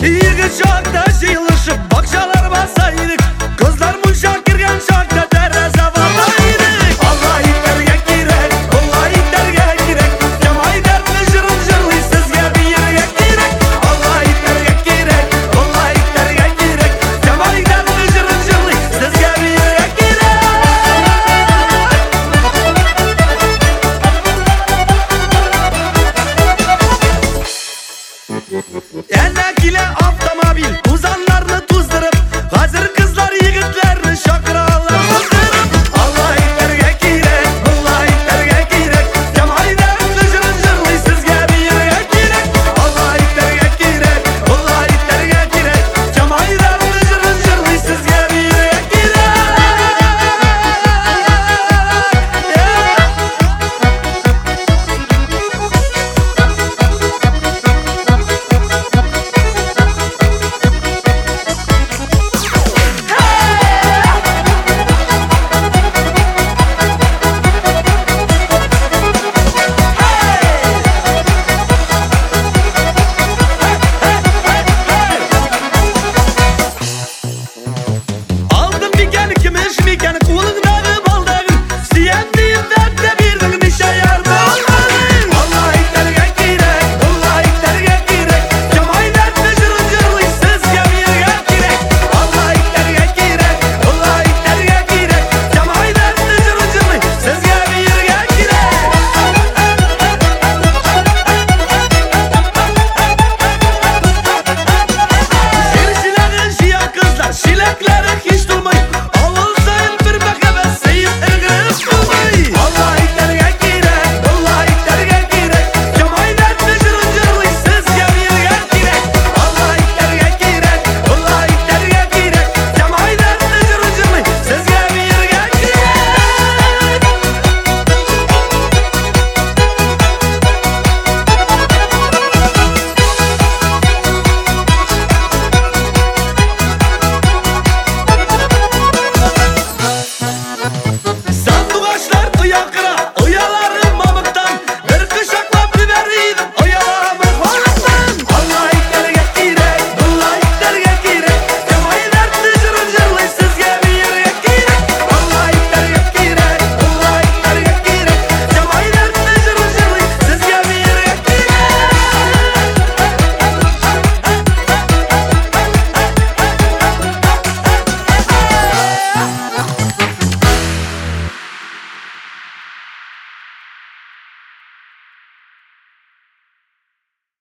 Игі шақта жиылышып бақшалар басайдық, қыздар мұншақ кірген шақта тәрізі балайдық. Алла иттерге керек, Алла иттерге керек, Жамай дәртлі жырын жырлай сізге бейірге керек. Алла иттерге керек, Алла иттерге керек, Жамай дәртлі жырын жырлай сізге бейірге керек. Әнә келе автомобиль, тузанларны туздырып, қазір қызлар егітлерні